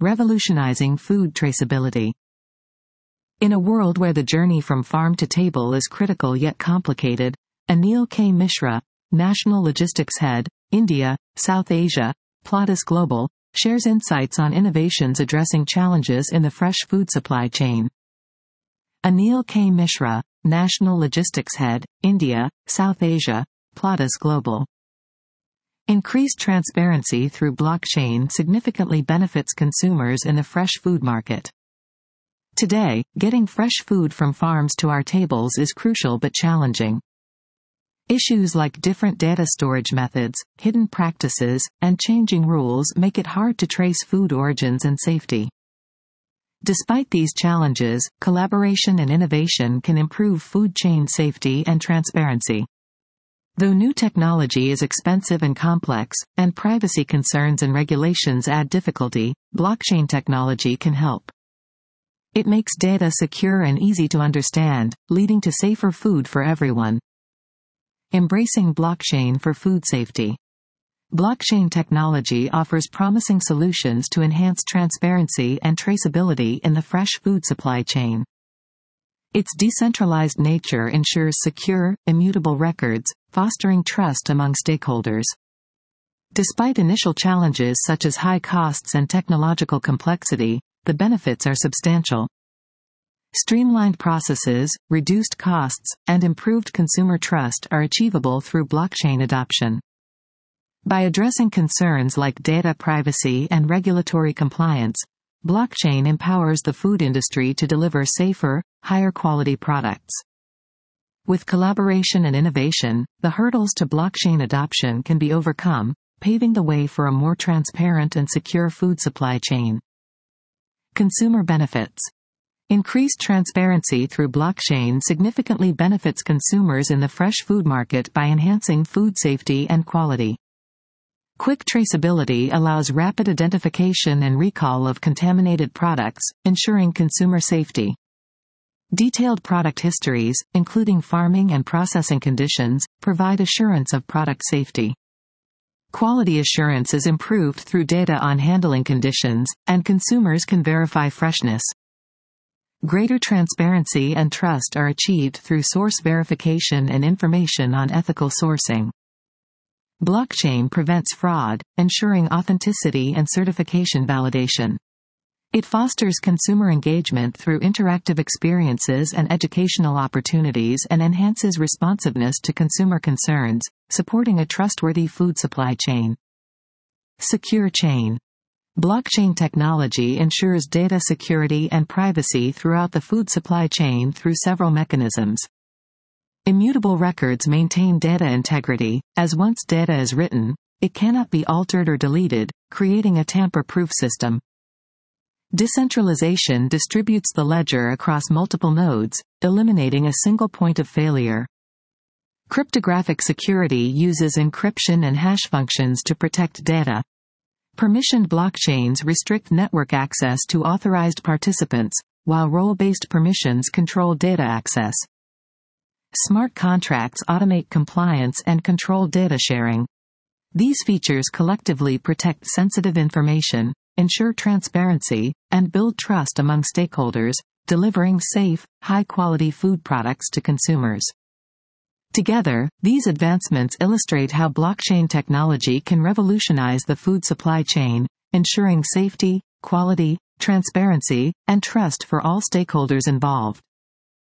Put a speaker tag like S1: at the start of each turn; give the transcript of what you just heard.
S1: revolutionizing food traceability. In a world where the journey from farm to table is critical yet complicated, Anil K. Mishra, National Logistics Head, India, South Asia, Plotus Global, shares insights on innovations addressing challenges in the fresh food supply chain. Anil K. Mishra, National Logistics Head, India, South Asia, Plotus Global. Increased transparency through blockchain significantly benefits consumers in the fresh food market. Today, getting fresh food from farms to our tables is crucial but challenging. Issues like different data storage methods, hidden practices, and changing rules make it hard to trace food origins and safety. Despite these challenges, collaboration and innovation can improve food chain safety and transparency. Though new technology is expensive and complex, and privacy concerns and regulations add difficulty, blockchain technology can help. It makes data secure and easy to understand, leading to safer food for everyone. Embracing blockchain for food safety. Blockchain technology offers promising solutions to enhance transparency and traceability in the fresh food supply chain. Its decentralized nature ensures secure, immutable records, fostering trust among stakeholders. Despite initial challenges such as high costs and technological complexity, the benefits are substantial. Streamlined processes, reduced costs, and improved consumer trust are achievable through blockchain adoption. By addressing concerns like data privacy and regulatory compliance, blockchain empowers the food industry to deliver safer, higher quality products. With collaboration and innovation, the hurdles to blockchain adoption can be overcome, paving the way for a more transparent and secure food supply chain. Consumer benefits. Increased transparency through blockchain significantly benefits consumers in the fresh food market by enhancing food safety and quality. Quick traceability allows rapid identification and recall of contaminated products, ensuring consumer safety. Detailed product histories, including farming and processing conditions, provide assurance of product safety. Quality assurance is improved through data on handling conditions, and consumers can verify freshness. Greater transparency and trust are achieved through source verification and information on ethical sourcing. Blockchain prevents fraud, ensuring authenticity and certification validation. It fosters consumer engagement through interactive experiences and educational opportunities and enhances responsiveness to consumer concerns, supporting a trustworthy food supply chain. Secure chain. Blockchain technology ensures data security and privacy throughout the food supply chain through several mechanisms. Immutable records maintain data integrity, as once data is written, it cannot be altered or deleted, creating a tamper-proof system. Decentralization distributes the ledger across multiple nodes, eliminating a single point of failure. Cryptographic security uses encryption and hash functions to protect data. Permissioned blockchains restrict network access to authorized participants, while role-based permissions control data access. Smart contracts automate compliance and control data sharing. These features collectively protect sensitive information, ensure transparency, and build trust among stakeholders, delivering safe, high-quality food products to consumers. Together, these advancements illustrate how blockchain technology can revolutionize the food supply chain, ensuring safety, quality, transparency, and trust for all stakeholders involved.